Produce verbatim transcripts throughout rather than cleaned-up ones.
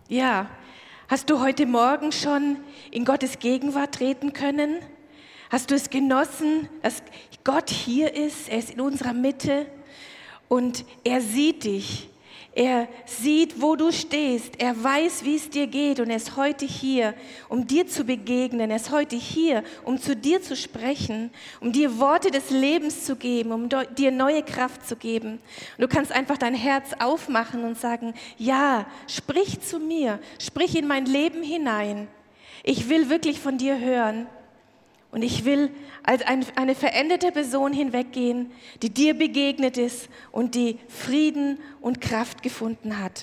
Ja, hast du heute Morgen schon in Gottes Gegenwart treten können? Hast du es genossen, dass Gott hier ist, er ist in unserer Mitte und er sieht dich. Er sieht, wo du stehst. Er weiß, wie es dir geht und er ist heute hier, um dir zu begegnen. Er ist heute hier, um zu dir zu sprechen, um dir Worte des Lebens zu geben, um dir neue Kraft zu geben. Und du kannst einfach dein Herz aufmachen und sagen, ja, sprich zu mir, sprich in mein Leben hinein. Ich will wirklich von dir hören. Und ich will als eine veränderte Person hinweggehen, die dir begegnet ist und die Frieden und Kraft gefunden hat.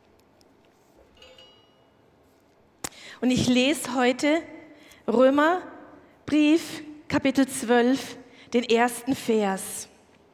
Und ich lese heute Römerbrief, Kapitel zwölf, den ersten Vers.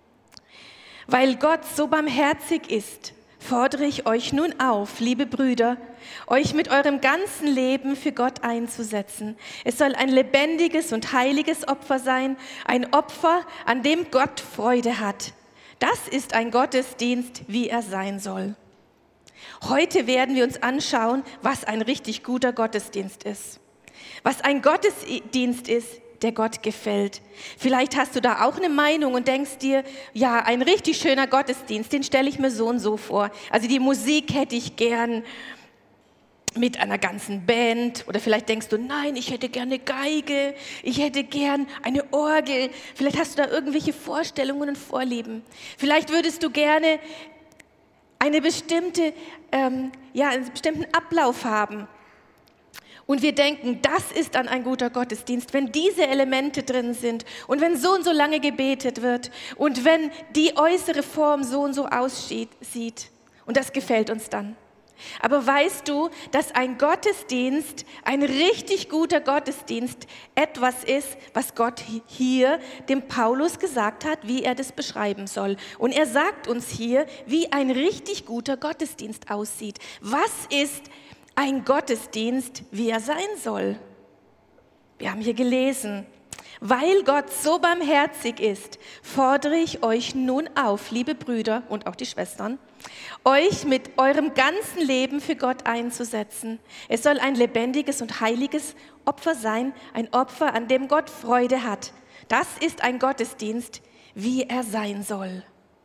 Weil Gott so barmherzig ist, fordere ich euch nun auf, liebe Brüder, euch mit eurem ganzen Leben für Gott einzusetzen. Es soll ein lebendiges und heiliges Opfer sein, ein Opfer, an dem Gott Freude hat. Das ist ein Gottesdienst, wie er sein soll. Heute werden wir uns anschauen, was ein richtig guter Gottesdienst ist. Was ein Gottesdienst ist, der Gott gefällt. Vielleicht hast du da auch eine Meinung und denkst dir, ja, ein richtig schöner Gottesdienst, den stelle ich mir so und so vor. Also die Musik hätte ich gern mit einer ganzen Band oder vielleicht denkst du, nein, ich hätte gerne Geige, ich hätte gern eine Orgel. Vielleicht hast du da irgendwelche Vorstellungen und Vorlieben. Vielleicht würdest du gerne eine bestimmte, ähm, ja, einen bestimmten Ablauf haben. Und wir denken, das ist dann ein guter Gottesdienst, wenn diese Elemente drin sind und wenn so und so lange gebetet wird und wenn die äußere Form so und so aussieht. Und das gefällt uns dann. Aber weißt du, dass ein Gottesdienst, ein richtig guter Gottesdienst etwas ist, was Gott hier dem Paulus gesagt hat, wie er das beschreiben soll. Und er sagt uns hier, wie ein richtig guter Gottesdienst aussieht. Was ist ein Gottesdienst, wie er sein soll? Wir haben hier gelesen, weil Gott so barmherzig ist, fordere ich euch nun auf, liebe Brüder und auch die Schwestern, euch mit eurem ganzen Leben für Gott einzusetzen. Es soll ein lebendiges und heiliges Opfer sein, ein Opfer, an dem Gott Freude hat. Das ist ein Gottesdienst, wie er sein soll.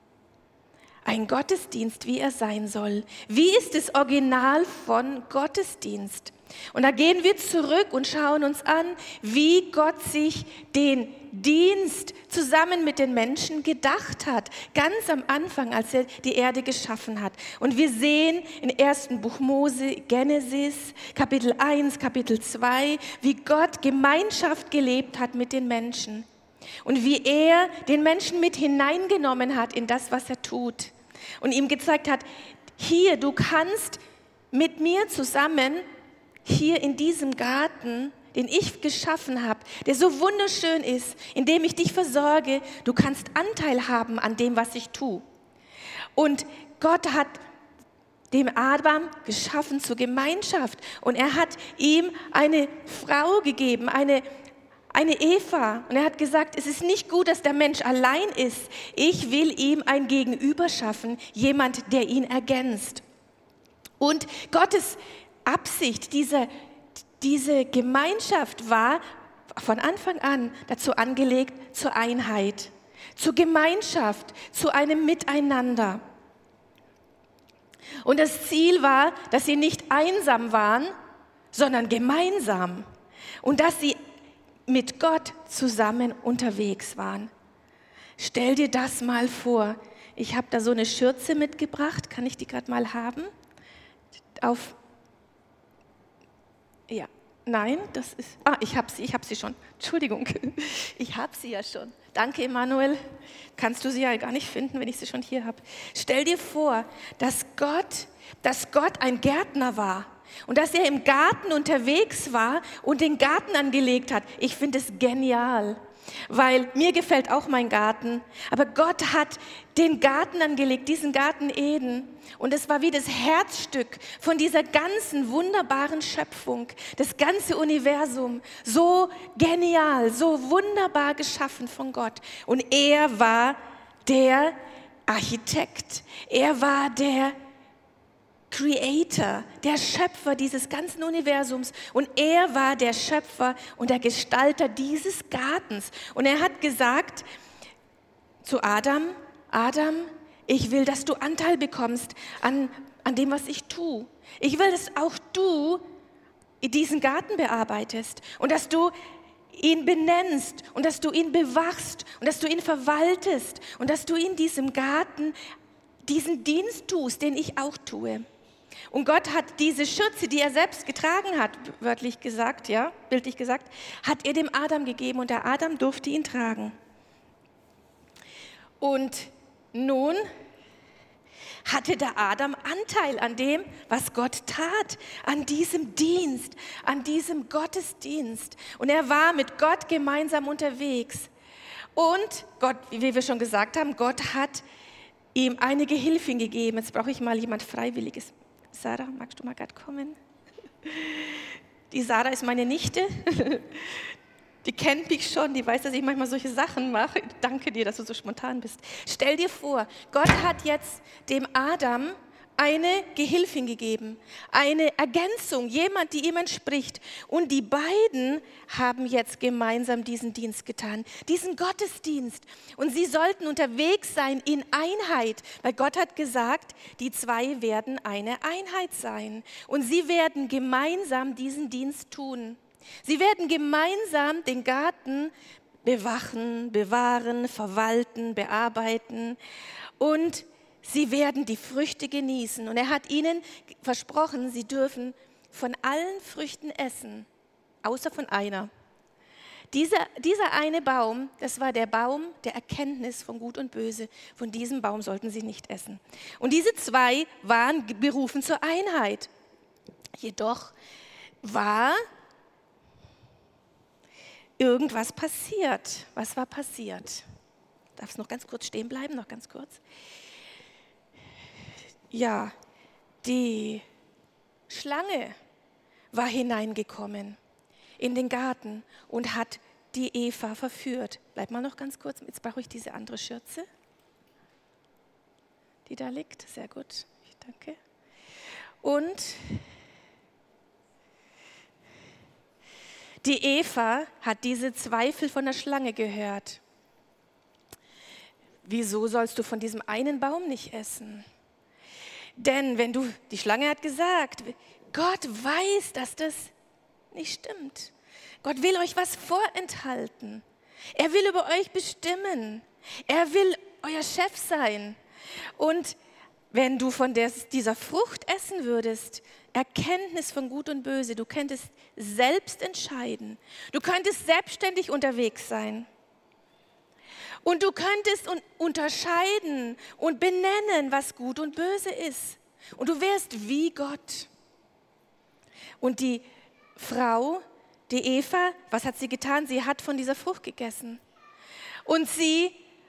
Ein Gottesdienst, wie er sein soll. Wie ist das Original von Gottesdienst? Und da gehen wir zurück und schauen uns an, wie Gott sich den Dienst zusammen mit den Menschen gedacht hat. Ganz am Anfang, als er die Erde geschaffen hat. Und wir sehen im ersten Buch Mose, Genesis, Kapitel eins, Kapitel zwei, wie Gott Gemeinschaft gelebt hat mit den Menschen. Und wie er den Menschen mit hineingenommen hat in das, was er tut. Und ihm gezeigt hat, hier, du kannst mit mir zusammen hier in diesem Garten, den ich geschaffen habe, der so wunderschön ist, in dem ich dich versorge, du kannst Anteil haben an dem, was ich tue. Und Gott hat dem Adam geschaffen zur Gemeinschaft und er hat ihm eine Frau gegeben, eine Eine Eva. Und er hat gesagt, es ist nicht gut, dass der Mensch allein ist. Ich will ihm ein Gegenüber schaffen, jemand, der ihn ergänzt. Und Gottes Absicht, diese, diese Gemeinschaft war von Anfang an dazu angelegt, zur Einheit, zur Gemeinschaft, zu einem Miteinander. Und das Ziel war, dass sie nicht einsam waren, sondern gemeinsam. Und dass sie mit Gott zusammen unterwegs waren. Stell dir das mal vor. Ich habe da so eine Schürze mitgebracht. Kann ich die gerade mal haben? Auf. Ja, nein, das ist. Ah, ich habe sie, ich habe sie schon. Entschuldigung, ich habe sie ja schon. Danke, Emanuel. Kannst du sie ja gar nicht finden, wenn ich sie schon hier habe. Stell dir vor, dass Gott, dass Gott ein Gärtner war. Und dass er im Garten unterwegs war und den Garten angelegt hat. Ich finde es genial, weil mir gefällt auch mein Garten. Aber Gott hat den Garten angelegt, diesen Garten Eden. Und es war wie das Herzstück von dieser ganzen wunderbaren Schöpfung, das ganze Universum. So genial, so wunderbar geschaffen von Gott. Und er war der Architekt. Er war der Creator, der Schöpfer dieses ganzen Universums. Und er war der Schöpfer und der Gestalter dieses Gartens. Und er hat gesagt zu Adam, Adam, ich will, dass du Anteil bekommst an, an dem, was ich tue. Ich will, dass auch du diesen Garten bearbeitest und dass du ihn benennst und dass du ihn bewachst und dass du ihn verwaltest und dass du in diesem Garten diesen Dienst tust, den ich auch tue. Und Gott hat diese Schürze, die er selbst getragen hat, wörtlich gesagt, ja, bildlich gesagt, hat er dem Adam gegeben und der Adam durfte ihn tragen. Und nun hatte der Adam Anteil an dem, was Gott tat, an diesem Dienst, an diesem Gottesdienst. Und er war mit Gott gemeinsam unterwegs. Und Gott, wie wir schon gesagt haben, Gott hat ihm eine Gehilfin gegeben. Jetzt brauche ich mal jemand Freiwilliges. Sarah, magst du mal gerade kommen? Die Sarah ist meine Nichte. Die kennt mich schon, die weiß, dass ich manchmal solche Sachen mache. Danke dir, dass du so spontan bist. Stell dir vor, Gott hat jetzt dem Adam eine Gehilfin gegeben, eine Ergänzung, jemand, die ihm entspricht. Und die beiden haben jetzt gemeinsam diesen Dienst getan, diesen Gottesdienst. Und sie sollten unterwegs sein in Einheit, weil Gott hat gesagt, die zwei werden eine Einheit sein. Und sie werden gemeinsam diesen Dienst tun. Sie werden gemeinsam den Garten bewachen, bewahren, verwalten, bearbeiten und sie werden die Früchte genießen. Und er hat ihnen versprochen, sie dürfen von allen Früchten essen, außer von einer. Dieser, dieser eine Baum, das war der Baum der Erkenntnis von Gut und Böse. Von diesem Baum sollten sie nicht essen. Und diese zwei waren berufen zur Einheit. Jedoch war irgendwas passiert. Was war passiert? Darf es noch ganz kurz stehen bleiben? Noch ganz kurz. Ja, die Schlange war hineingekommen in den Garten und hat die Eva verführt. Bleib mal noch ganz kurz. Jetzt brauche ich diese andere Schürze, die da liegt. Sehr gut. Ich danke. Und die Eva hat diese Zweifel von der Schlange gehört. Wieso sollst du von diesem einen Baum nicht essen? Denn wenn du, die Schlange hat gesagt, Gott weiß, dass das nicht stimmt. Gott will euch was vorenthalten. Er will über euch bestimmen. Er will euer Chef sein. Und wenn du von der, dieser Frucht essen würdest, Erkenntnis von Gut und Böse, du könntest selbst entscheiden. Du könntest selbstständig unterwegs sein. Und du könntest un- unterscheiden und benennen, was gut und böse ist. Und du wärst wie Gott. Und die Frau, die Eva, was hat sie getan? Sie hat von dieser Frucht gegessen. Und sie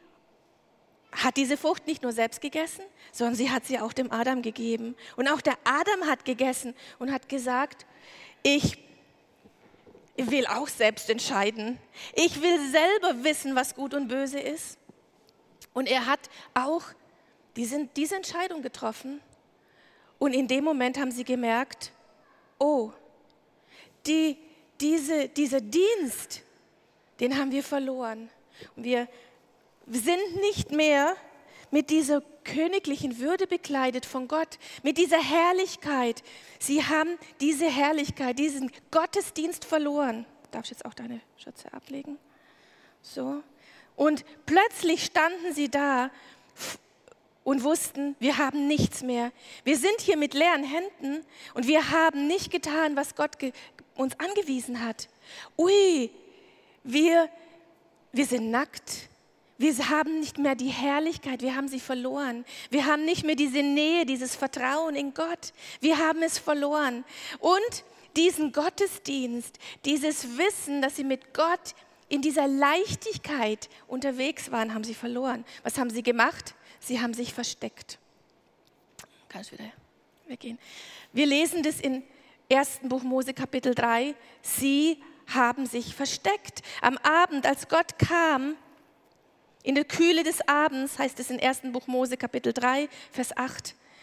hat diese Frucht nicht nur selbst gegessen, sondern sie hat sie auch dem Adam gegeben. Und auch der Adam hat gegessen und hat gesagt, ich will auch selbst entscheiden. Ich will selber wissen, was gut und böse ist. Und er hat auch diese, diese Entscheidung getroffen. Und in dem Moment haben sie gemerkt, oh, die, diese, dieser Dienst, den haben wir verloren. Und wir sind nicht mehr mit dieser königlichen Würde bekleidet von Gott, mit dieser Herrlichkeit. Sie haben diese Herrlichkeit, diesen Gottesdienst verloren. Darfst du jetzt auch deine Schürze ablegen? So. Und plötzlich standen sie da und wussten, wir haben nichts mehr. Wir sind hier mit leeren Händen und wir haben nicht getan, was Gott ge- uns angewiesen hat. Ui, wir, wir sind nackt. Wir haben nicht mehr die Herrlichkeit, wir haben sie verloren. Wir haben nicht mehr diese Nähe, dieses Vertrauen in Gott. Wir haben es verloren. Und diesen Gottesdienst, dieses Wissen, dass sie mit Gott in dieser Leichtigkeit unterwegs waren, haben sie verloren. Was haben sie gemacht? Sie haben sich versteckt. Kannst du wieder weggehen? Wir lesen das in ersten Buch Mose Kapitel drei. Sie haben sich versteckt. Am Abend, als Gott kam, in der Kühle des Abends, heißt es in ersten Buch Mose Kapitel drei, Vers acht.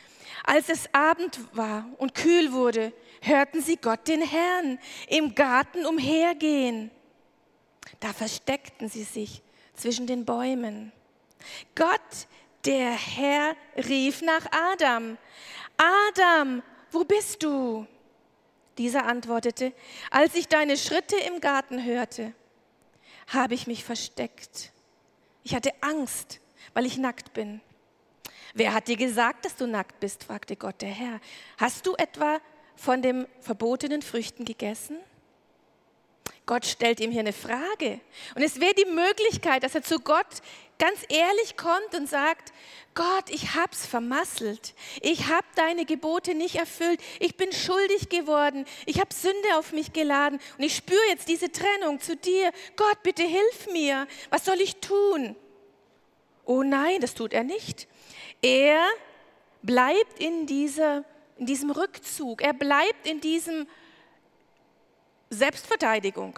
Als es Abend war und kühl wurde, hörten sie Gott, den Herrn, im Garten umhergehen. Da versteckten sie sich zwischen den Bäumen. Gott, der Herr, rief nach Adam: Adam, wo bist du? Dieser antwortete: Als ich deine Schritte im Garten hörte, habe ich mich versteckt. Ich hatte Angst, weil ich nackt bin. Wer hat dir gesagt, dass du nackt bist? Fragte Gott, der Herr. Hast du etwa von den verbotenen Früchten gegessen? Gott stellt ihm hier eine Frage. Und es wäre die Möglichkeit, dass er zu Gott ganz ehrlich kommt und sagt: Gott, ich hab's vermasselt. Ich habe deine Gebote nicht erfüllt. Ich bin schuldig geworden. Ich habe Sünde auf mich geladen. Und ich spüre jetzt diese Trennung zu dir. Gott, bitte hilf mir. Was soll ich tun? Oh nein, das tut er nicht. Er bleibt in, dieser, in diesem Rückzug. Er bleibt in diesem Selbstverteidigung.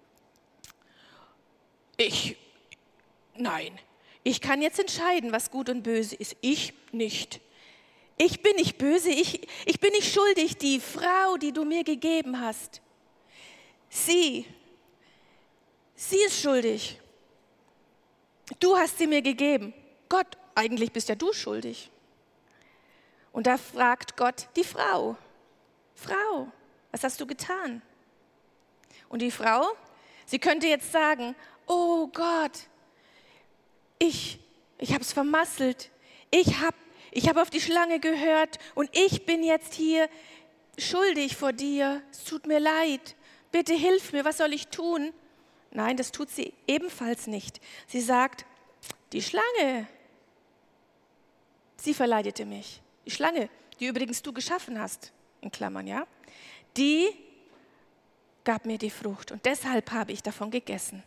Ich, nein, ich kann jetzt entscheiden, was gut und böse ist. Ich nicht. Ich bin nicht böse, ich, ich bin nicht schuldig. Die Frau, die du mir gegeben hast, sie, sie ist schuldig. Du hast sie mir gegeben. Gott, eigentlich bist ja du schuldig. Und da fragt Gott die Frau: Frau, was hast du getan? Und die Frau, sie könnte jetzt sagen: Oh Gott, ich, ich habe es vermasselt. Ich habe ich hab auf die Schlange gehört und ich bin jetzt hier schuldig vor dir. Es tut mir leid. Bitte hilf mir, was soll ich tun? Nein, das tut sie ebenfalls nicht. Sie sagt: Die Schlange, sie verleitete mich. Die Schlange, die übrigens du geschaffen hast, in Klammern, ja, die gab mir die Frucht und deshalb habe ich davon gegessen.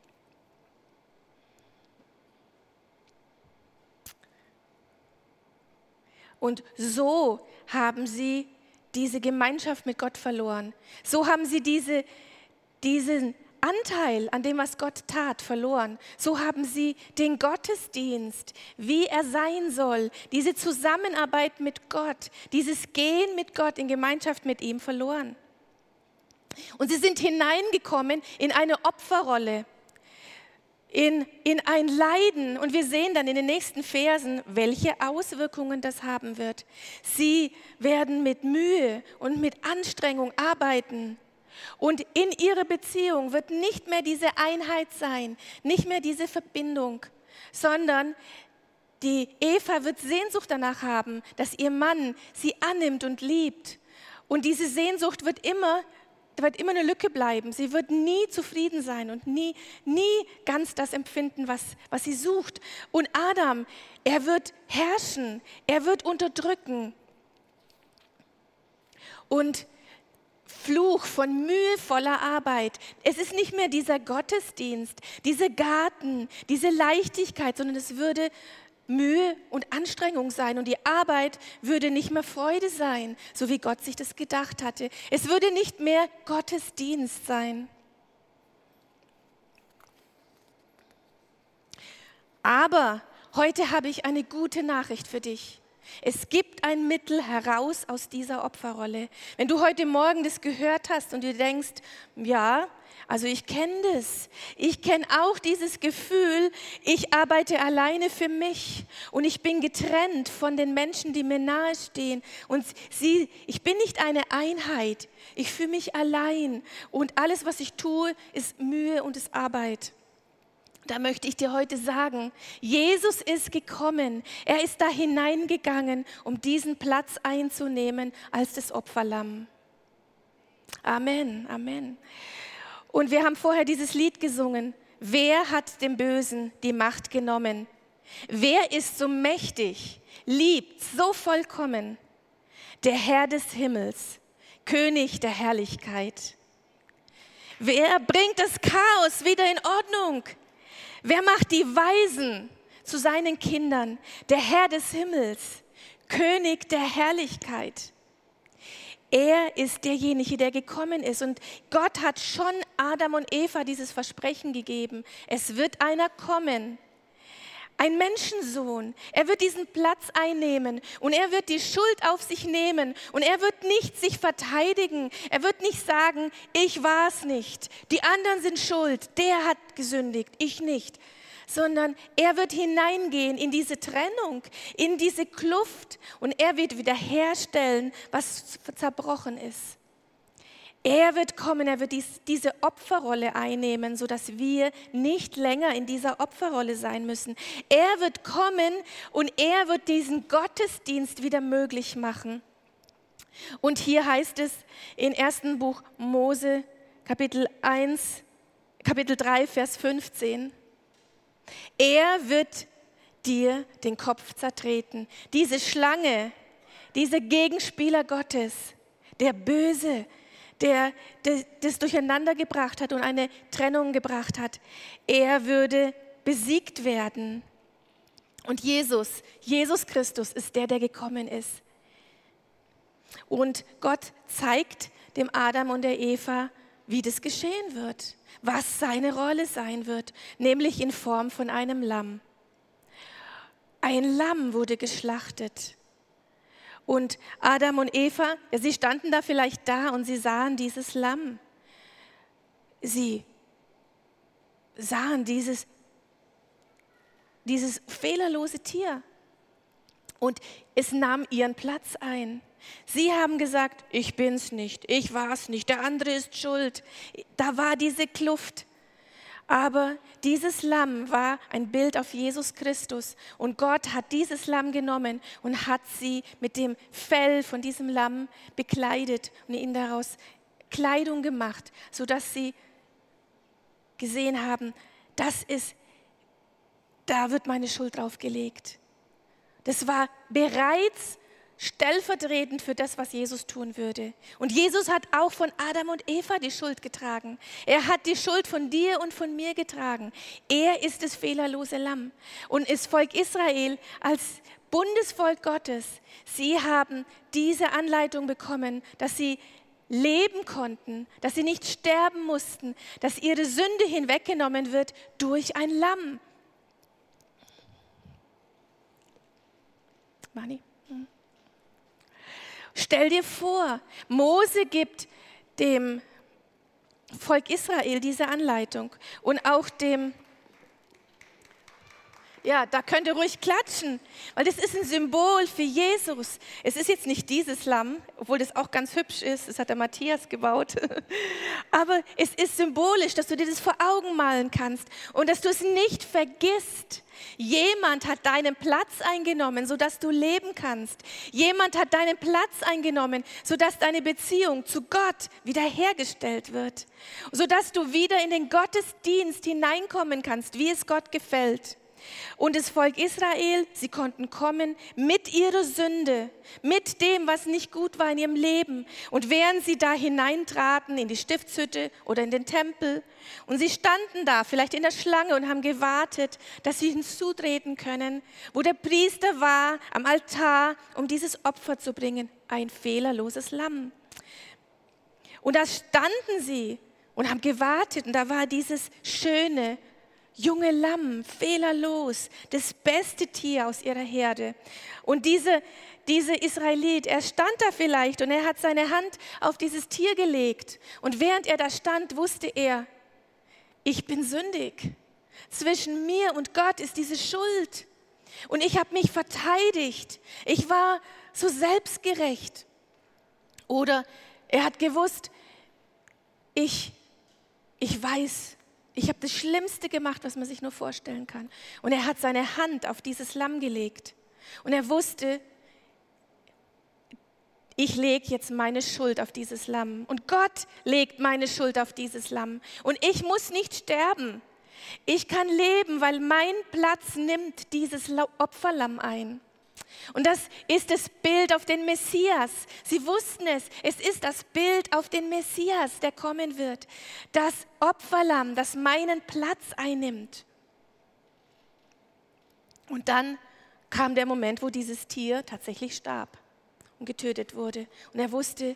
Und so haben sie diese Gemeinschaft mit Gott verloren. So haben sie diese, diesen Anteil an dem, was Gott tat, verloren. So haben sie den Gottesdienst, wie er sein soll, diese Zusammenarbeit mit Gott, dieses Gehen mit Gott in Gemeinschaft mit ihm verloren. Und sie sind hineingekommen in eine Opferrolle, in, in ein Leiden. Und wir sehen dann in den nächsten Versen, welche Auswirkungen das haben wird. Sie werden mit Mühe und mit Anstrengung arbeiten. Und in ihrer Beziehung wird nicht mehr diese Einheit sein, nicht mehr diese Verbindung, sondern die Eva wird Sehnsucht danach haben, dass ihr Mann sie annimmt und liebt. Und diese Sehnsucht wird immer, wird immer eine Lücke bleiben. Sie wird nie zufrieden sein und nie, nie ganz das empfinden, was, was sie sucht. Und Adam, er wird herrschen, er wird unterdrücken. Und Fluch von mühevoller Arbeit. Es ist nicht mehr dieser Gottesdienst, dieser Garten, diese Leichtigkeit, sondern es würde Mühe und Anstrengung sein und die Arbeit würde nicht mehr Freude sein, so wie Gott sich das gedacht hatte. Es würde nicht mehr Gottesdienst sein. Aber heute habe ich eine gute Nachricht für dich. Es gibt ein Mittel heraus aus dieser Opferrolle. Wenn du heute Morgen das gehört hast und du denkst, ja, also ich kenne das. Ich kenne auch dieses Gefühl, ich arbeite alleine für mich und ich bin getrennt von den Menschen, die mir nahestehen. Und sie, ich bin nicht eine Einheit. Ich fühle mich allein und alles, was ich tue, ist Mühe und ist Arbeit. Da möchte ich dir heute sagen, Jesus ist gekommen, er ist da hineingegangen, um diesen Platz einzunehmen als das Opferlamm. Amen, Amen. Und wir haben vorher dieses Lied gesungen, wer hat dem Bösen die Macht genommen? Wer ist so mächtig, liebt, so vollkommen? Der Herr des Himmels, König der Herrlichkeit. Wer bringt das Chaos wieder in Ordnung? Wer macht die Weisen zu seinen Kindern? Der Herr des Himmels, König der Herrlichkeit. Er ist derjenige, der gekommen ist. Und Gott hat schon Adam und Eva dieses Versprechen gegeben. Es wird einer kommen. ein Menschensohn. Er wird diesen Platz einnehmen und er wird die Schuld auf sich nehmen und er wird nicht sich verteidigen. Er wird nicht sagen, ich war es nicht, die anderen sind schuld, der hat gesündigt, ich nicht. Sondern er wird hineingehen in diese Trennung, in diese Kluft und er wird wiederherstellen, was zerbrochen ist. Er wird kommen, er wird dies, diese Opferrolle einnehmen, sodass wir nicht länger in dieser Opferrolle sein müssen. Er wird kommen und er wird diesen Gottesdienst wieder möglich machen. Und hier heißt es im ersten Buch Mose, Kapitel eins, Kapitel drei, Vers fünfzehn. Er wird dir den Kopf zertreten. Diese Schlange, dieser Gegenspieler Gottes, der Böse, der das durcheinander gebracht hat und eine Trennung gebracht hat, er würde besiegt werden. Und Jesus, Jesus Christus ist der, der gekommen ist. Und Gott zeigt dem Adam und der Eva, wie das geschehen wird, was seine Rolle sein wird, nämlich in Form von einem Lamm. Ein Lamm wurde geschlachtet. Und Adam und Eva, ja, sie standen da vielleicht da und sie sahen dieses Lamm. Sie sahen dieses, dieses fehlerlose Tier und es nahm ihren Platz ein. Sie haben gesagt, ich bin's nicht, ich war's nicht, der andere ist schuld. Da war diese Kluft. Aber dieses Lamm war ein Bild auf Jesus Christus und Gott hat dieses Lamm genommen und hat sie mit dem Fell von diesem Lamm bekleidet und ihnen daraus Kleidung gemacht, sodass sie gesehen haben, das ist, da wird meine Schuld drauf gelegt. Das war bereits stellvertretend für das, was Jesus tun würde. Und Jesus hat auch von Adam und Eva die Schuld getragen. Er hat die Schuld von dir und von mir getragen. Er ist das fehlerlose Lamm. Und das Volk Israel als Bundesvolk Gottes, sie haben diese Anleitung bekommen, dass sie leben konnten, dass sie nicht sterben mussten, dass ihre Sünde hinweggenommen wird durch ein Lamm. Mani? Hm. Stell dir vor, Mose gibt dem Volk Israel diese Anleitung und auch dem, ja, da könnt ihr ruhig klatschen, weil das ist ein Symbol für Jesus. Es ist jetzt nicht dieses Lamm, obwohl das auch ganz hübsch ist, das hat der Matthias gebaut, aber es ist symbolisch, dass du dir das vor Augen malen kannst und dass du es nicht vergisst. Jemand hat deinen Platz eingenommen, sodass du leben kannst. Jemand hat deinen Platz eingenommen, sodass deine Beziehung zu Gott wiederhergestellt wird, sodass du wieder in den Gottesdienst hineinkommen kannst, wie es Gott gefällt. Und das Volk Israel, sie konnten kommen mit ihrer Sünde, mit dem, was nicht gut war in ihrem Leben. Und während sie da hineintraten in die Stiftshütte oder in den Tempel und sie standen da, vielleicht in der Schlange und haben gewartet, dass sie hinzutreten können, wo der Priester war am Altar, um dieses Opfer zu bringen, ein fehlerloses Lamm. Und da standen sie und haben gewartet und da war dieses schöne, junge Lamm, fehlerlos, das beste Tier aus ihrer Herde. Und diese, dieser Israelit, er stand da vielleicht und er hat seine Hand auf dieses Tier gelegt. Und während er da stand, wusste er, ich bin sündig. Zwischen mir und Gott ist diese Schuld. Und ich habe mich verteidigt. Ich war so selbstgerecht. Oder er hat gewusst, ich, ich weiß, ich habe das Schlimmste gemacht, was man sich nur vorstellen kann. Und er hat seine Hand auf dieses Lamm gelegt. Und er wusste, ich lege jetzt meine Schuld auf dieses Lamm. Und Gott legt meine Schuld auf dieses Lamm. Und ich muss nicht sterben. Ich kann leben, weil mein Platz nimmt dieses Opferlamm ein. Und das ist das Bild auf den Messias. Sie wussten es, es ist das Bild auf den Messias, der kommen wird. Das Opferlamm, das meinen Platz einnimmt. Und dann kam der Moment, wo dieses Tier tatsächlich starb und getötet wurde. Und er wusste,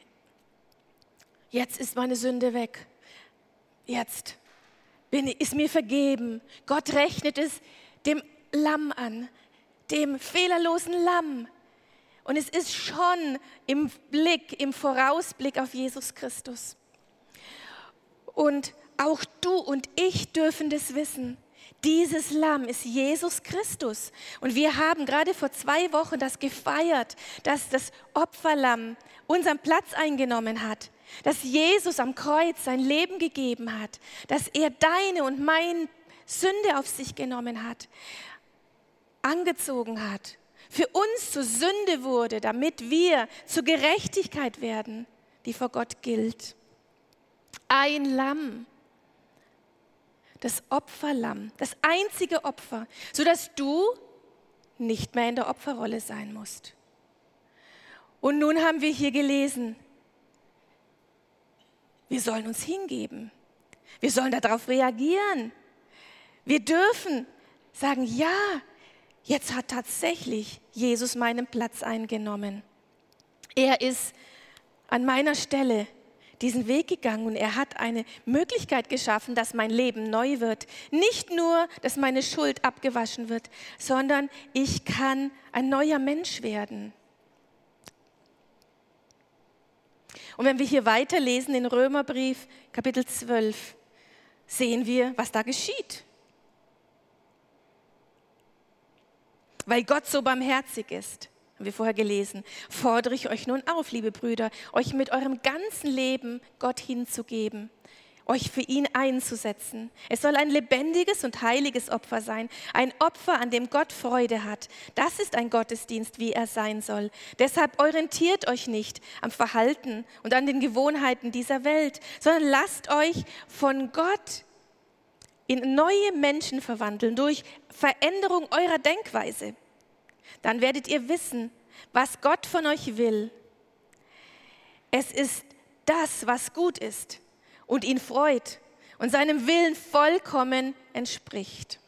jetzt ist meine Sünde weg. Jetzt bin, ist mir vergeben. Gott rechnet es dem Lamm an, dem fehlerlosen Lamm. Und es ist schon im Blick, im Vorausblick auf Jesus Christus. Und auch du und ich dürfen das wissen. Dieses Lamm ist Jesus Christus. Und wir haben gerade vor zwei Wochen das gefeiert, dass das Opferlamm unseren Platz eingenommen hat. Dass Jesus am Kreuz sein Leben gegeben hat. Dass er deine und meine Sünde auf sich genommen hat. Angezogen hat. Für uns zur Sünde wurde, damit wir zur Gerechtigkeit werden, die vor Gott gilt. Ein Lamm. Das Opferlamm, das einzige Opfer, sodass du nicht mehr in der Opferrolle sein musst. Und nun haben wir hier gelesen, wir sollen uns hingeben. Wir sollen darauf reagieren. Wir dürfen sagen, ja, jetzt hat tatsächlich Jesus meinen Platz eingenommen. Er ist an meiner Stelle diesen Weg gegangen und er hat eine Möglichkeit geschaffen, dass mein Leben neu wird. Nicht nur, dass meine Schuld abgewaschen wird, sondern ich kann ein neuer Mensch werden. Und wenn wir hier weiterlesen in Römerbrief Kapitel zwölf, sehen wir, was da geschieht. Weil Gott so barmherzig ist, haben wir vorher gelesen, fordere ich euch nun auf, liebe Brüder, euch mit eurem ganzen Leben Gott hinzugeben, euch für ihn einzusetzen. Es soll ein lebendiges und heiliges Opfer sein, ein Opfer, an dem Gott Freude hat. Das ist ein Gottesdienst, wie er sein soll. Deshalb orientiert euch nicht am Verhalten und an den Gewohnheiten dieser Welt, sondern lasst euch von Gott in neue Menschen verwandeln durch Veränderung eurer Denkweise. Dann werdet ihr wissen, was Gott von euch will. Es ist das, was gut ist und ihn freut und seinem Willen vollkommen entspricht.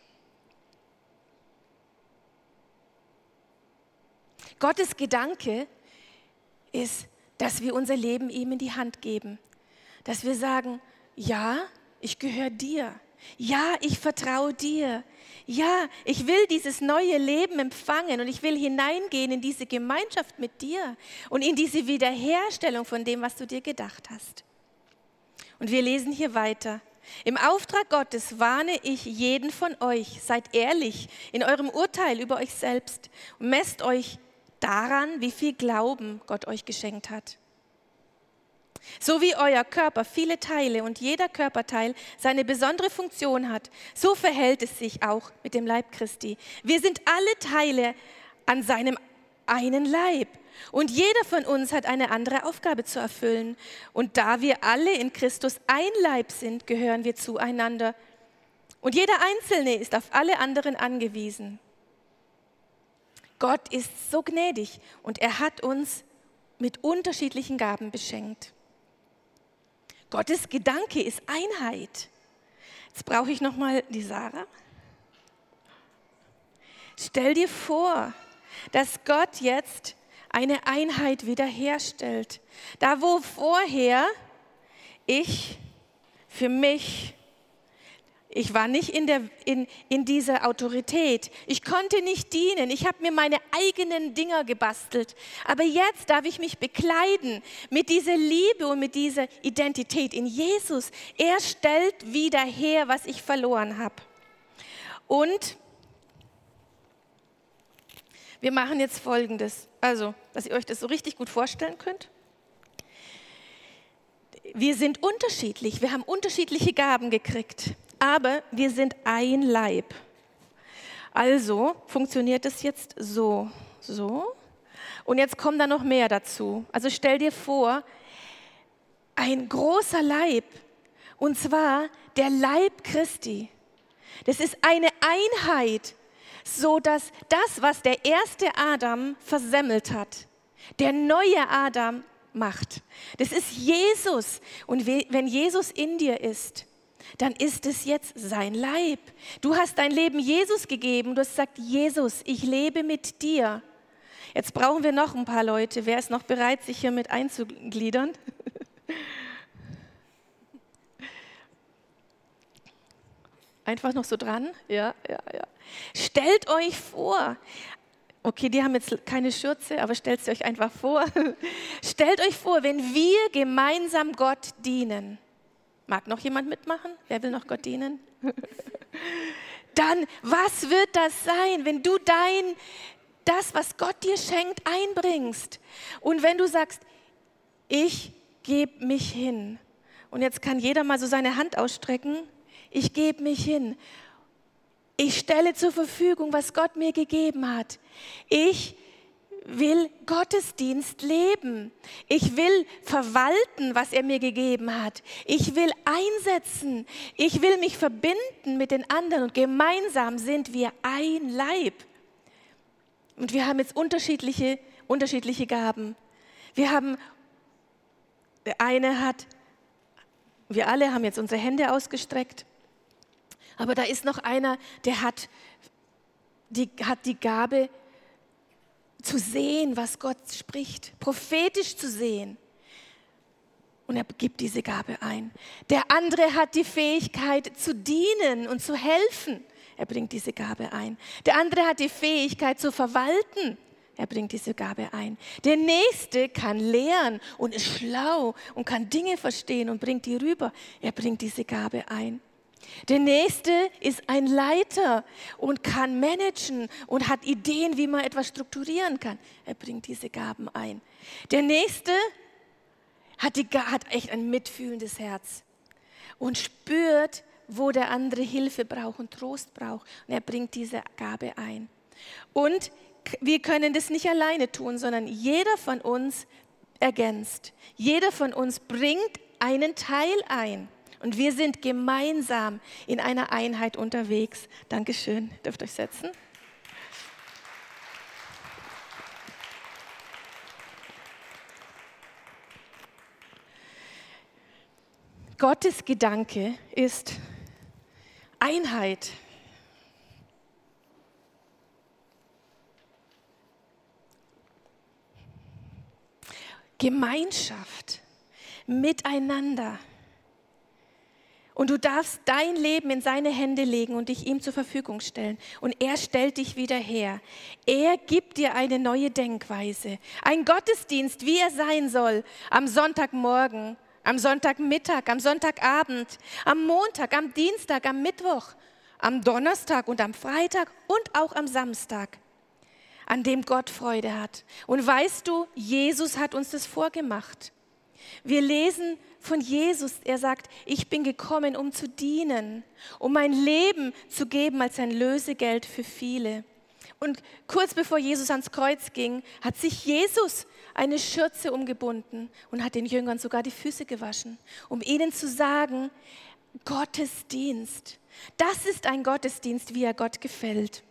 Gottes Gedanke ist, dass wir unser Leben ihm in die Hand geben. Dass wir sagen, ja, ich gehöre dir. Ja, ich vertraue dir. Ja, ich will dieses neue Leben empfangen und ich will hineingehen in diese Gemeinschaft mit dir und in diese Wiederherstellung von dem, was du dir gedacht hast. Und wir lesen hier weiter. Im Auftrag Gottes warne ich jeden von euch, seid ehrlich in eurem Urteil über euch selbst und messt euch daran, wie viel Glauben Gott euch geschenkt hat. So wie euer Körper viele Teile und jeder Körperteil seine besondere Funktion hat, so verhält es sich auch mit dem Leib Christi. Wir sind alle Teile an seinem einen Leib und jeder von uns hat eine andere Aufgabe zu erfüllen. Und da wir alle in Christus ein Leib sind, gehören wir zueinander. Und jeder Einzelne ist auf alle anderen angewiesen. Gott ist so gnädig und er hat uns mit unterschiedlichen Gaben beschenkt. Gottes Gedanke ist Einheit. Jetzt brauche ich nochmal die Sarah. Stell dir vor, dass Gott jetzt eine Einheit wiederherstellt. Da wo vorher ich für mich, ich war nicht in, der, in, in dieser Autorität. Ich konnte nicht dienen. Ich habe mir meine eigenen Dinger gebastelt. Aber jetzt darf ich mich bekleiden mit dieser Liebe und mit dieser Identität in Jesus. Er stellt wieder her, was ich verloren habe. Und wir machen jetzt Folgendes. Also, dass ihr euch das so richtig gut vorstellen könnt. Wir sind unterschiedlich. Wir haben unterschiedliche Gaben gekriegt. Aber wir sind ein Leib. Also funktioniert es jetzt so, so. Und jetzt kommen da noch mehr dazu. Also stell dir vor, ein großer Leib, und zwar der Leib Christi. Das ist eine Einheit, so dass das, was der erste Adam versemmelt hat, der neue Adam macht. Das ist Jesus. Und wenn Jesus in dir ist, dann ist es jetzt sein Leib. Du hast dein Leben Jesus gegeben. Du hast gesagt, Jesus, ich lebe mit dir. Jetzt brauchen wir noch ein paar Leute. Wer ist noch bereit, sich hier mit einzugliedern? einfach noch so dran. Ja, ja, ja. Stellt euch vor, okay, die haben jetzt keine Schürze, aber stellt sie euch einfach vor. Stellt euch vor, wenn wir gemeinsam Gott dienen. Mag noch jemand mitmachen? Wer will noch Gott dienen? Dann, was wird das sein, wenn du dein, das, was Gott dir schenkt, einbringst? Und wenn du sagst, ich gebe mich hin. Und jetzt kann jeder mal so seine Hand ausstrecken. Ich gebe mich hin. Ich stelle zur Verfügung, was Gott mir gegeben hat. Ich will Gottesdienst leben. Ich will verwalten, was er mir gegeben hat. Ich will einsetzen. Ich will mich verbinden mit den anderen und gemeinsam sind wir ein Leib. Und wir haben jetzt unterschiedliche, unterschiedliche Gaben. Wir haben, der eine hat, wir alle haben jetzt unsere Hände ausgestreckt, aber da ist noch einer, der hat die, hat die Gabe, zu sehen, was Gott spricht, prophetisch zu sehen. Und er gibt diese Gabe ein. Der andere hat die Fähigkeit zu dienen und zu helfen. Er bringt diese Gabe ein. Der andere hat die Fähigkeit zu verwalten. Er bringt diese Gabe ein. Der Nächste kann lehren und ist schlau und kann Dinge verstehen und bringt die rüber. Er bringt diese Gabe ein. Der Nächste ist ein Leiter und kann managen und hat Ideen, wie man etwas strukturieren kann. Er bringt diese Gaben ein. Der Nächste hat, die, hat echt ein mitfühlendes Herz und spürt, wo der andere Hilfe braucht und Trost braucht. Und er bringt diese Gabe ein. Und wir können das nicht alleine tun, sondern jeder von uns ergänzt. Jeder von uns bringt einen Teil ein. Und wir sind gemeinsam in einer Einheit unterwegs. Dankeschön. Dürft euch setzen. Gottes Gedanke ist Einheit. Gemeinschaft, miteinander. Und du darfst dein Leben in seine Hände legen und dich ihm zur Verfügung stellen. Und er stellt dich wieder her. Er gibt dir eine neue Denkweise. Ein Gottesdienst, wie er sein soll, am Sonntagmorgen, am Sonntagmittag, am Sonntagabend, am Montag, am Dienstag, am Mittwoch, am Donnerstag und am Freitag und auch am Samstag, an dem Gott Freude hat. Und weißt du, Jesus hat uns das vorgemacht. Wir lesen von Jesus, er sagt, ich bin gekommen, um zu dienen, um mein Leben zu geben als ein Lösegeld für viele. Und kurz bevor Jesus ans Kreuz ging, hat sich Jesus eine Schürze umgebunden und hat den Jüngern sogar die Füße gewaschen, um ihnen zu sagen, Gottesdienst, das ist ein Gottesdienst, wie er Gott gefällt.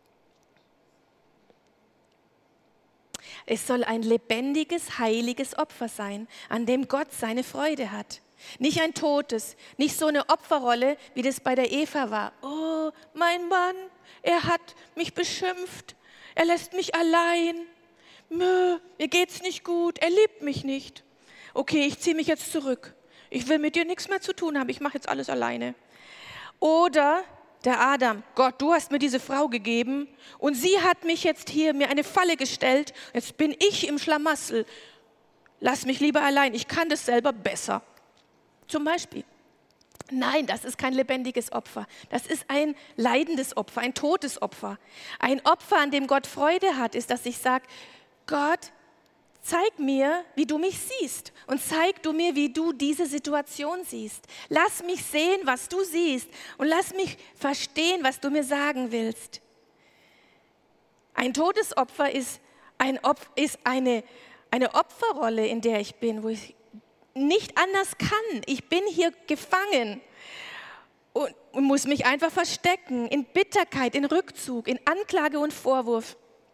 Es soll ein lebendiges, heiliges Opfer sein, an dem Gott seine Freude hat. Nicht ein totes, nicht so eine Opferrolle, wie das bei der Eva war. Oh, mein Mann, er hat mich beschimpft, er lässt mich allein. Mö, mir geht's nicht gut, er liebt mich nicht. Okay, ich ziehe mich jetzt zurück. Ich will mit dir nichts mehr zu tun haben, ich mache jetzt alles alleine. Oder der Adam, Gott, du hast mir diese Frau gegeben und sie hat mich jetzt hier, mir eine Falle gestellt. Jetzt bin ich im Schlamassel. Lass mich lieber allein, ich kann das selber besser. Zum Beispiel. Nein, das ist kein lebendiges Opfer. Das ist ein leidendes Opfer, ein totes Opfer. Ein Opfer, an dem Gott Freude hat, ist, dass ich sage, Gott, zeig mir, wie du mich siehst und zeig du mir, wie du diese Situation siehst. Lass mich sehen, was du siehst und lass mich verstehen, was du mir sagen willst. Ein Todesopfer ist, ein Opf- ist eine, eine Opferrolle, in der ich bin, wo ich nicht anders kann. Ich bin hier gefangen und, und muss mich einfach verstecken in Bitterkeit, in Rückzug, in Anklage und Vorwurf.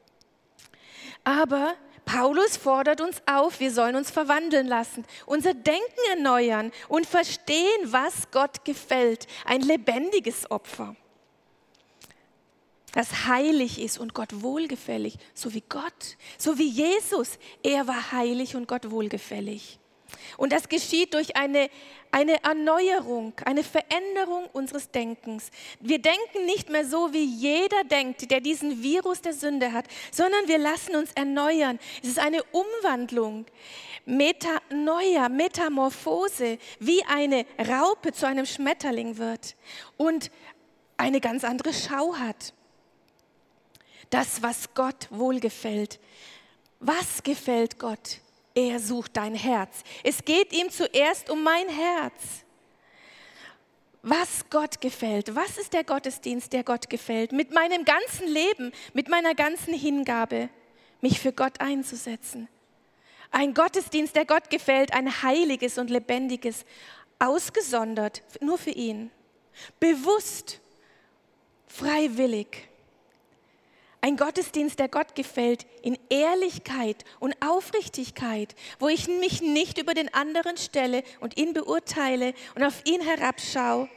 Aber Paulus fordert uns auf, wir sollen uns verwandeln lassen, unser Denken erneuern und verstehen, was Gott gefällt. Ein lebendiges Opfer, das heilig ist und Gott wohlgefällig, so wie Gott, so wie Jesus. Er war heilig und Gott wohlgefällig. Und das geschieht durch eine, eine Erneuerung, eine Veränderung unseres Denkens. Wir denken nicht mehr so, wie jeder denkt, der diesen Virus der Sünde hat, sondern wir lassen uns erneuern. Es ist eine Umwandlung, Metanoia, Metamorphose, wie eine Raupe zu einem Schmetterling wird und eine ganz andere Schau hat. Das, was Gott wohlgefällt. Was gefällt Gott? Er sucht dein Herz. Es geht ihm zuerst um mein Herz. Was Gott gefällt, was ist der Gottesdienst, der Gott gefällt? Mit meinem ganzen Leben, mit meiner ganzen Hingabe, mich für Gott einzusetzen. Ein Gottesdienst, der Gott gefällt, ein heiliges und lebendiges, ausgesondert, nur für ihn. Bewusst, freiwillig. Ein Gottesdienst, der Gott gefällt, in Ehrlichkeit und Aufrichtigkeit, wo ich mich nicht über den anderen stelle und ihn beurteile und auf ihn herabschaue,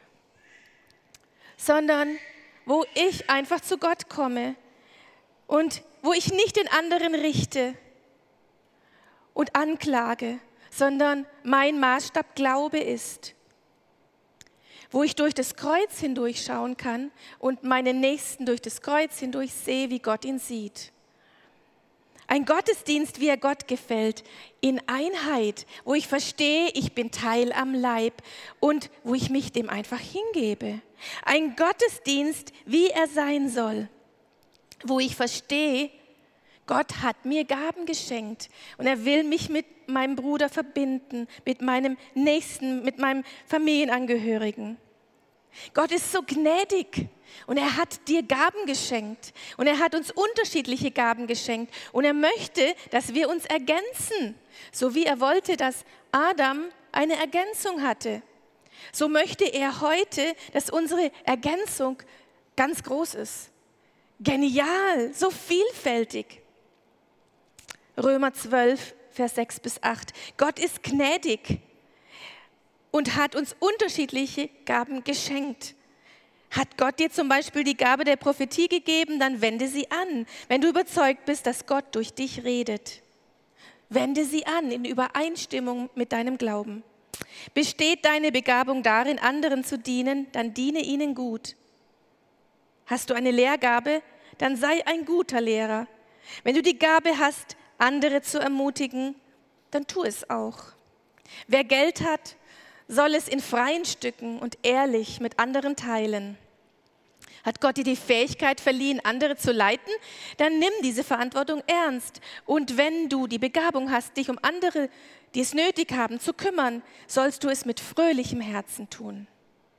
sondern wo ich einfach zu Gott komme und wo ich nicht den anderen richte und anklage, sondern mein Maßstab Glaube ist. Wo ich durch das Kreuz hindurchschauen kann und meinen Nächsten durch das Kreuz hindurch sehe, wie Gott ihn sieht. Ein Gottesdienst, wie er Gott gefällt, in Einheit, wo ich verstehe, ich bin Teil am Leib und wo ich mich dem einfach hingebe. Ein Gottesdienst, wie er sein soll, wo ich verstehe, Gott hat mir Gaben geschenkt und er will mich mit meinem Bruder verbinden, mit meinem Nächsten, mit meinem Familienangehörigen. Gott ist so gnädig und er hat dir Gaben geschenkt und er hat uns unterschiedliche Gaben geschenkt und er möchte, dass wir uns ergänzen, so wie er wollte, dass Adam eine Ergänzung hatte. So möchte er heute, dass unsere Ergänzung ganz groß ist. Genial, so vielfältig. Römer zwölf, Vers sechs bis acht. Gott ist gnädig und hat uns unterschiedliche Gaben geschenkt. Hat Gott dir zum Beispiel die Gabe der Prophetie gegeben, dann wende sie an, wenn du überzeugt bist, dass Gott durch dich redet. Wende sie an in Übereinstimmung mit deinem Glauben. Besteht deine Begabung darin, anderen zu dienen, dann diene ihnen gut. Hast du eine Lehrgabe, dann sei ein guter Lehrer. Wenn du die Gabe hast, andere zu ermutigen, dann tu es auch. Wer Geld hat, soll es in freien Stücken und ehrlich mit anderen teilen. Hat Gott dir die Fähigkeit verliehen, andere zu leiten, dann nimm diese Verantwortung ernst. Und wenn du die Begabung hast, dich um andere, die es nötig haben, zu kümmern, sollst du es mit fröhlichem Herzen tun.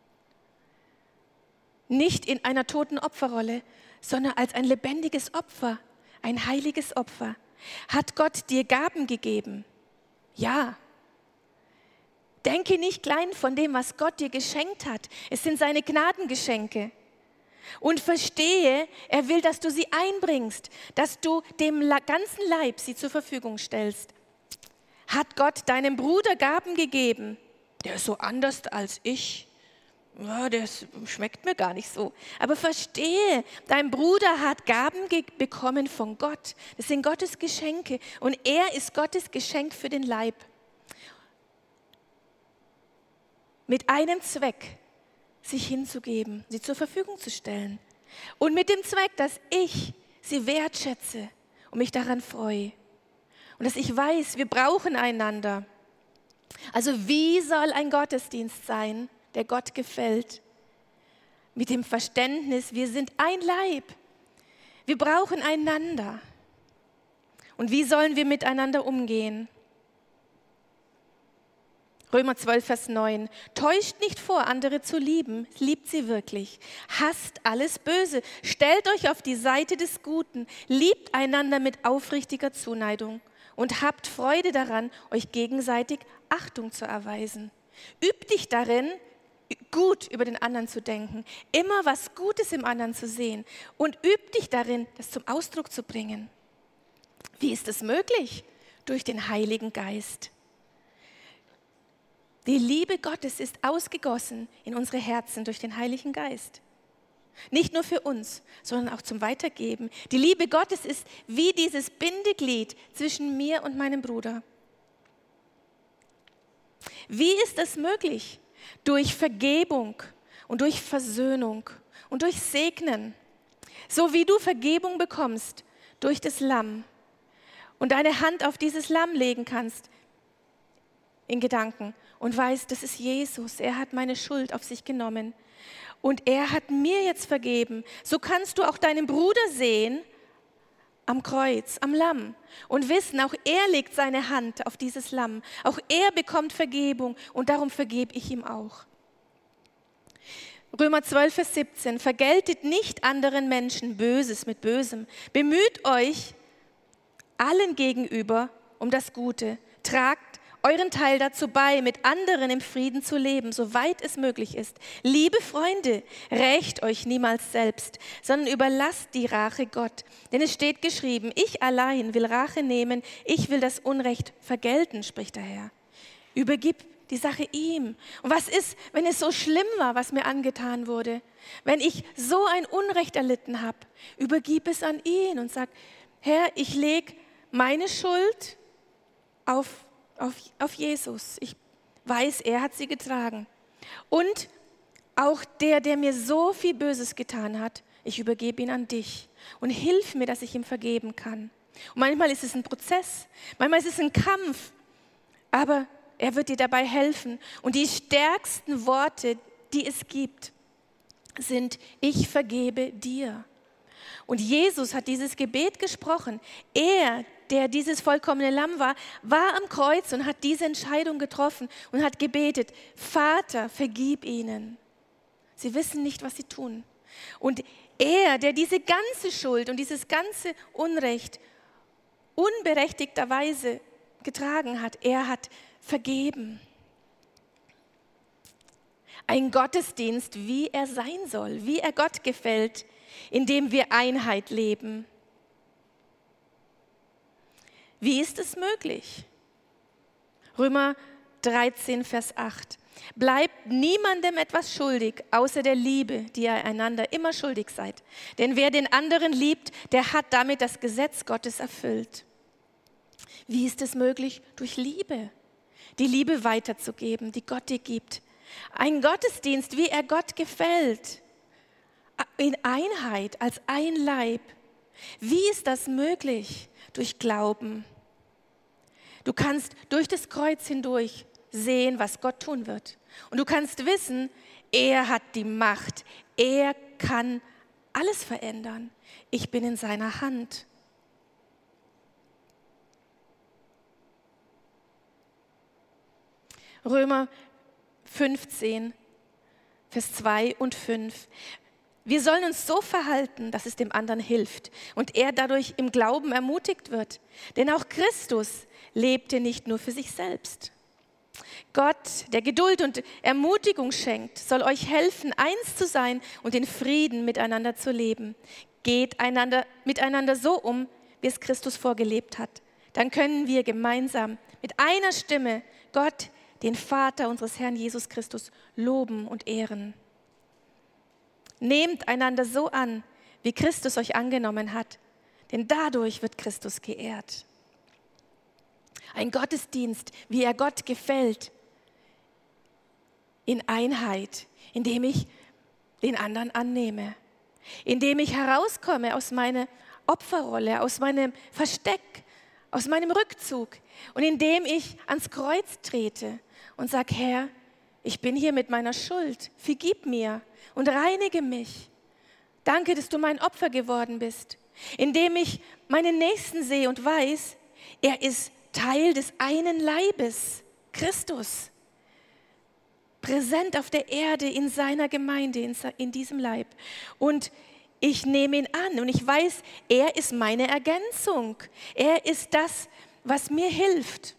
Nicht in einer toten Opferrolle, sondern als ein lebendiges Opfer, ein heiliges Opfer. Hat Gott dir Gaben gegeben? Ja. Denke nicht klein von dem, was Gott dir geschenkt hat. Es sind seine Gnadengeschenke. Und verstehe, er will, dass du sie einbringst, dass du dem ganzen Leib sie zur Verfügung stellst. Hat Gott deinem Bruder Gaben gegeben? Der ist so anders als ich. Ja, das schmeckt mir gar nicht so. Aber verstehe, dein Bruder hat Gaben ge- bekommen von Gott. Das sind Gottes Geschenke und er ist Gottes Geschenk für den Leib. Mit einem Zweck, sich hinzugeben, sie zur Verfügung zu stellen. Und mit dem Zweck, dass ich sie wertschätze und mich daran freue. Und dass ich weiß, wir brauchen einander. Also wie soll ein Gottesdienst sein, der Gott gefällt? Mit dem Verständnis, wir sind ein Leib. Wir brauchen einander. Und wie sollen wir miteinander umgehen? Römer zwölf, Vers neun. Täuscht nicht vor, andere zu lieben. Liebt sie wirklich. Hasst alles Böse. Stellt euch auf die Seite des Guten. Liebt einander mit aufrichtiger Zuneigung. Und habt Freude daran, euch gegenseitig Achtung zu erweisen. Übt dich darin, gut über den anderen zu denken. Immer was Gutes im anderen zu sehen. Und übt dich darin, das zum Ausdruck zu bringen. Wie ist es möglich? Durch den Heiligen Geist. Die Liebe Gottes ist ausgegossen in unsere Herzen durch den Heiligen Geist. Nicht nur für uns, sondern auch zum Weitergeben. Die Liebe Gottes ist wie dieses Bindeglied zwischen mir und meinem Bruder. Wie ist das möglich? Durch Vergebung und durch Versöhnung und durch Segnen. So wie du Vergebung bekommst durch das Lamm und deine Hand auf dieses Lamm legen kannst in Gedanken und weißt, das ist Jesus, er hat meine Schuld auf sich genommen und er hat mir jetzt vergeben. So kannst du auch deinen Bruder sehen am Kreuz, am Lamm und wissen, auch er legt seine Hand auf dieses Lamm. Auch er bekommt Vergebung und darum vergebe ich ihm auch. Römer zwölf, Vers siebzehn, vergeltet nicht anderen Menschen Böses mit Bösem. Bemüht euch allen gegenüber um das Gute. Tragt euren Teil dazu bei, mit anderen im Frieden zu leben, soweit es möglich ist. Liebe Freunde, rächt euch niemals selbst, sondern überlasst die Rache Gott. Denn es steht geschrieben, ich allein will Rache nehmen, ich will das Unrecht vergelten, spricht der Herr. Übergib die Sache ihm. Und was ist, wenn es so schlimm war, was mir angetan wurde? Wenn ich so ein Unrecht erlitten habe, übergib es an ihn und sag, Herr, ich lege meine Schuld auf, auf, auf Jesus. Ich weiß, er hat sie getragen. Und auch der, der mir so viel Böses getan hat, ich übergebe ihn an dich und hilf mir, dass ich ihm vergeben kann. Und manchmal ist es ein Prozess, manchmal ist es ein Kampf, aber er wird dir dabei helfen. Und die stärksten Worte, die es gibt, sind, ich vergebe dir. Und Jesus hat dieses Gebet gesprochen. Er, der dieses vollkommene Lamm war, war am Kreuz und hat diese Entscheidung getroffen und hat gebetet, Vater, vergib ihnen. Sie wissen nicht, was sie tun. Und er, der diese ganze Schuld und dieses ganze Unrecht unberechtigterweise getragen hat, er hat vergeben. Ein Gottesdienst, wie er sein soll, wie er Gott gefällt, in dem wir Einheit leben. Wie ist es möglich? Römer dreizehn, Vers acht. Bleibt niemandem etwas schuldig, außer der Liebe, die ihr einander immer schuldig seid. Denn wer den anderen liebt, der hat damit das Gesetz Gottes erfüllt. Wie ist es möglich? Durch Liebe. Die Liebe weiterzugeben, die Gott dir gibt. Ein Gottesdienst, wie er Gott gefällt. In Einheit, als ein Leib. Wie ist das möglich? Durch Glauben. Du kannst durch das Kreuz hindurch sehen, was Gott tun wird. Und du kannst wissen, er hat die Macht. Er kann alles verändern. Ich bin in seiner Hand. Römer fünfzehn, Vers zwei und fünf. Wir sollen uns so verhalten, dass es dem anderen hilft und er dadurch im Glauben ermutigt wird. Denn auch Christus lebte nicht nur für sich selbst. Gott, der Geduld und Ermutigung schenkt, soll euch helfen, eins zu sein und in Frieden miteinander zu leben. Geht einander, miteinander so um, wie es Christus vorgelebt hat. Dann können wir gemeinsam mit einer Stimme Gott, den Vater unseres Herrn Jesus Christus, loben und ehren. Nehmt einander so an, wie Christus euch angenommen hat, denn dadurch wird Christus geehrt. Ein Gottesdienst, wie er Gott gefällt, in Einheit, indem ich den anderen annehme, indem ich herauskomme aus meiner Opferrolle, aus meinem Versteck, aus meinem Rückzug und indem ich ans Kreuz trete und sage, Herr, ich bin hier mit meiner Schuld, vergib mir und reinige mich. Danke, dass du mein Opfer geworden bist. Indem ich meinen Nächsten sehe und weiß, er ist Teil des einen Leibes, Christus. Präsent auf der Erde in seiner Gemeinde, in, in diesem Leib. Und ich nehme ihn an und ich weiß, er ist meine Ergänzung. Er ist das, was mir hilft.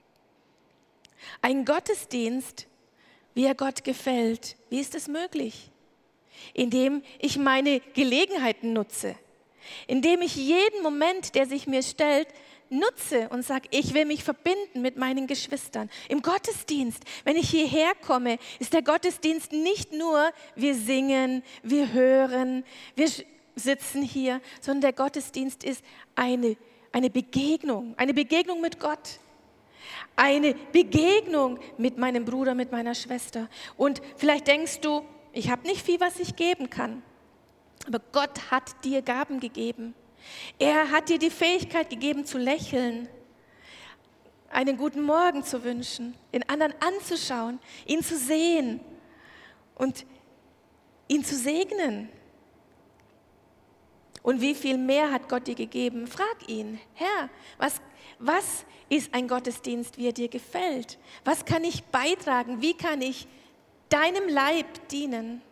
Ein Gottesdienst, wie er Gott gefällt. Wie ist es möglich? Indem ich meine Gelegenheiten nutze. Indem ich jeden Moment, der sich mir stellt, nutze und sage, ich will mich verbinden mit meinen Geschwistern. Im Gottesdienst, wenn ich hierher komme, ist der Gottesdienst nicht nur, wir singen, wir hören, wir sitzen hier, sondern der Gottesdienst ist eine, eine Begegnung, eine Begegnung mit Gott. eine Begegnung mit meinem Bruder, mit meiner Schwester. Und vielleicht denkst du, ich habe nicht viel, was ich geben kann. Aber Gott hat dir Gaben gegeben. Er hat dir die Fähigkeit gegeben zu lächeln, einen guten Morgen zu wünschen, den anderen anzuschauen, ihn zu sehen und ihn zu segnen. Und wie viel mehr hat Gott dir gegeben? Frag ihn, Herr, was, was ist ein Gottesdienst, wie er dir gefällt? Was kann ich beitragen? Wie kann ich deinem Leib dienen?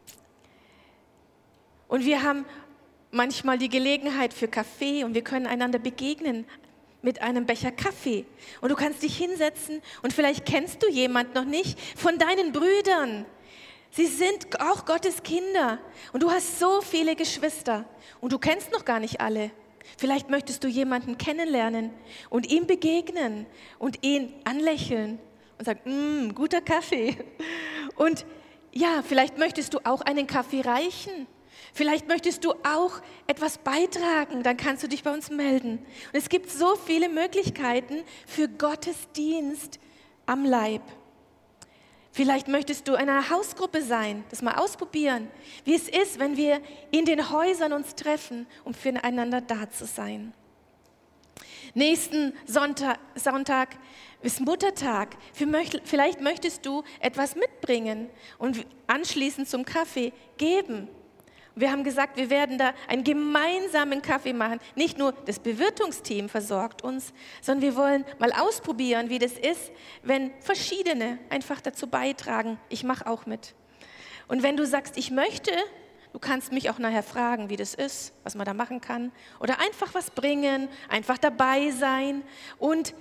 Und wir haben manchmal die Gelegenheit für Kaffee und wir können einander begegnen mit einem Becher Kaffee. Und du kannst dich hinsetzen und vielleicht kennst du jemanden noch nicht von deinen Brüdern. Sie sind auch Gottes Kinder und du hast so viele Geschwister und du kennst noch gar nicht alle. Vielleicht möchtest du jemanden kennenlernen und ihm begegnen und ihn anlächeln und sagen, mm, guter Kaffee. Und ja, vielleicht möchtest du auch einen Kaffee reichen. Vielleicht möchtest du auch etwas beitragen, dann kannst du dich bei uns melden. Und es gibt so viele Möglichkeiten für Gottesdienst am Leib. Vielleicht möchtest du in einer Hausgruppe sein, das mal ausprobieren, wie es ist, wenn wir in den Häusern uns treffen, um füreinander da zu sein. Nächsten Sonntag, Sonntag ist Muttertag. Vielleicht möchtest du etwas mitbringen und anschließend zum Kaffee geben. Wir haben gesagt, wir werden da einen gemeinsamen Kaffee machen. Nicht nur das Bewirtungsteam versorgt uns, sondern wir wollen mal ausprobieren, wie das ist, wenn verschiedene einfach dazu beitragen. Ich mache auch mit. Und wenn du sagst, ich möchte, du kannst mich auch nachher fragen, wie das ist, was man da machen kann. Oder einfach was bringen, einfach dabei sein und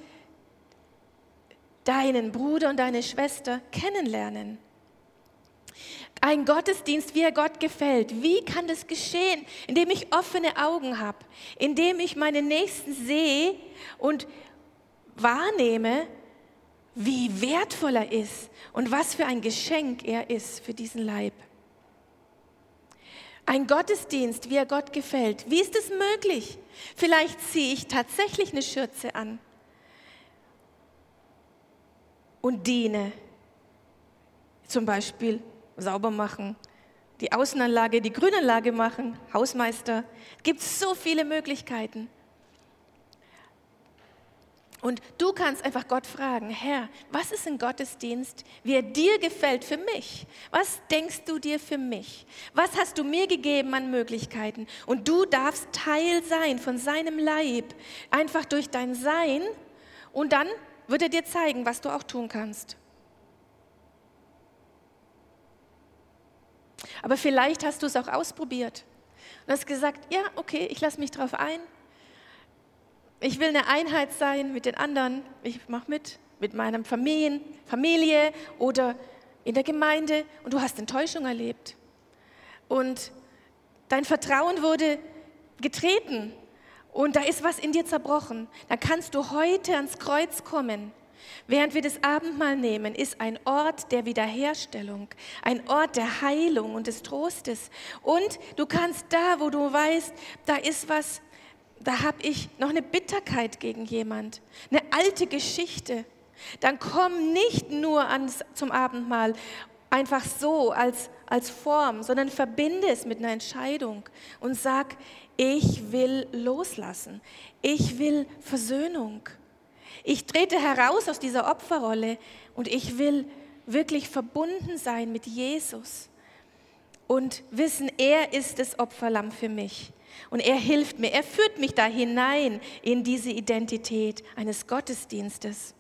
deinen Bruder und deine Schwester kennenlernen. Ein Gottesdienst, wie er Gott gefällt. Wie kann das geschehen? Indem ich offene Augen habe, indem ich meine Nächsten sehe und wahrnehme, wie wertvoll er ist und was für ein Geschenk er ist für diesen Leib. Ein Gottesdienst, wie er Gott gefällt. Wie ist es möglich? Vielleicht ziehe ich tatsächlich eine Schürze an und diene. Zum Beispiel sauber machen, die Außenanlage, die Grünanlage machen, Hausmeister. Es gibt so viele Möglichkeiten. Und du kannst einfach Gott fragen, Herr, was ist ein Gottesdienst, wie er dir gefällt für mich? Was denkst du dir für mich? Was hast du mir gegeben an Möglichkeiten? Und du darfst Teil sein von seinem Leib, einfach durch dein Sein. Und dann wird er dir zeigen, was du auch tun kannst. Aber vielleicht hast du es auch ausprobiert und hast gesagt, ja, okay, ich lasse mich drauf ein. Ich will eine Einheit sein mit den anderen. Ich mache mit, mit meiner Familien, Familie oder in der Gemeinde. Und du hast Enttäuschung erlebt. Und dein Vertrauen wurde getreten. Und da ist was in dir zerbrochen. Dann kannst du heute ans Kreuz kommen. Während wir das Abendmahl nehmen, ist ein Ort der Wiederherstellung, ein Ort der Heilung und des Trostes. Und du kannst da, wo du weißt, da ist was, da habe ich noch eine Bitterkeit gegen jemand, eine alte Geschichte. Dann komm nicht nur ans, zum Abendmahl einfach so als, als Form, sondern verbinde es mit einer Entscheidung und sag, ich will loslassen, ich will Versöhnung. Ich trete heraus aus dieser Opferrolle und ich will wirklich verbunden sein mit Jesus und wissen, er ist das Opferlamm für mich und er hilft mir, er führt mich da hinein in diese Identität eines Gottesdienstes,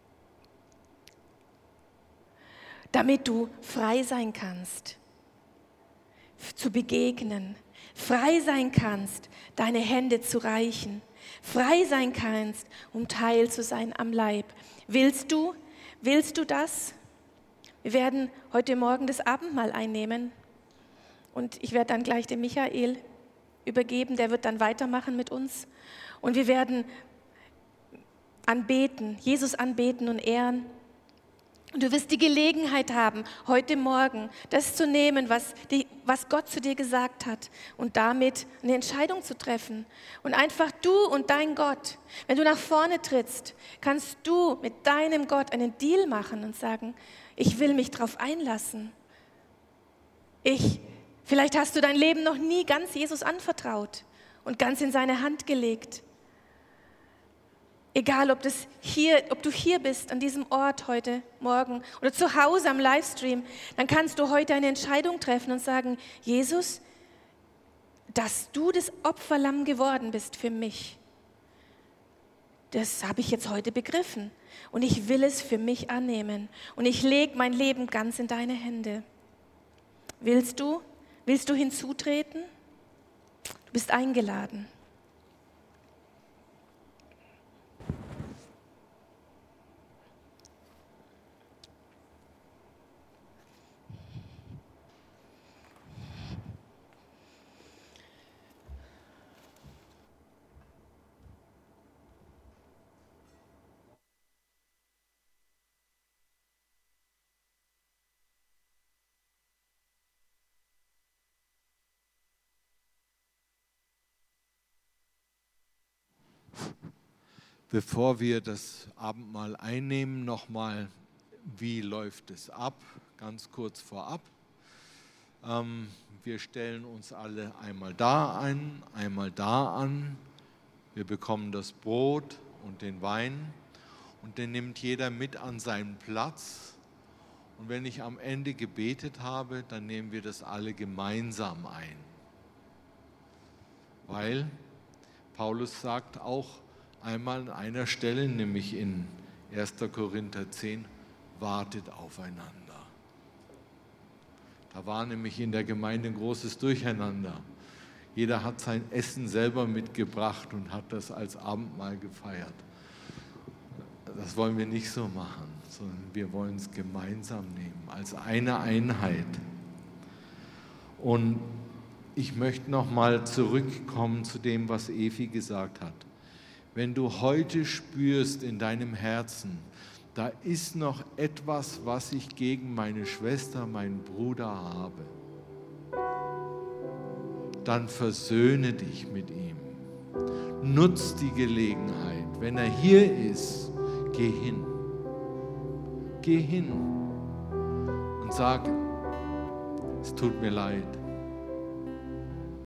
damit du frei sein kannst, zu begegnen, frei sein kannst, deine Hände zu reichen, frei sein kannst, um Teil zu sein am Leib. Willst du, willst du das? Wir werden heute Morgen das Abendmahl einnehmen und ich werde dann gleich dem Michael übergeben, der wird dann weitermachen mit uns und wir werden anbeten, Jesus anbeten und ehren Und du wirst die Gelegenheit haben, heute Morgen das zu nehmen, was, die, was Gott zu dir gesagt hat und damit eine Entscheidung zu treffen. Und einfach du und dein Gott, wenn du nach vorne trittst, kannst du mit deinem Gott einen Deal machen und sagen, ich will mich darauf einlassen. Ich, vielleicht hast du dein Leben noch nie ganz Jesus anvertraut und ganz in seine Hand gelegt. Egal, ob, das hier, ob du hier bist, an diesem Ort heute Morgen oder zu Hause am Livestream, dann kannst du heute eine Entscheidung treffen und sagen, Jesus, dass du das Opferlamm geworden bist für mich, das habe ich jetzt heute begriffen und ich will es für mich annehmen und ich lege mein Leben ganz in deine Hände. Willst du? Willst du hinzutreten? Du bist eingeladen. Bevor wir das Abendmahl einnehmen, nochmal, wie läuft es ab? Ganz kurz vorab. Ähm, wir stellen uns alle einmal da ein, einmal da an. Wir bekommen das Brot und den Wein und den nimmt jeder mit an seinen Platz. Und wenn ich am Ende gebetet habe, dann nehmen wir das alle gemeinsam ein. Weil Paulus sagt auch, einmal an einer Stelle, nämlich in erster Korinther zehn, wartet aufeinander. Da war nämlich in der Gemeinde ein großes Durcheinander. Jeder hat sein Essen selber mitgebracht und hat das als Abendmahl gefeiert. Das wollen wir nicht so machen, sondern wir wollen es gemeinsam nehmen, als eine Einheit. Und ich möchte nochmal zurückkommen zu dem, was Evi gesagt hat. Wenn du heute spürst in deinem Herzen, da ist noch etwas, was ich gegen meine Schwester, meinen Bruder habe, dann versöhne dich mit ihm. Nutz die Gelegenheit. Wenn er hier ist, geh hin. Geh hin und sag, es tut mir leid.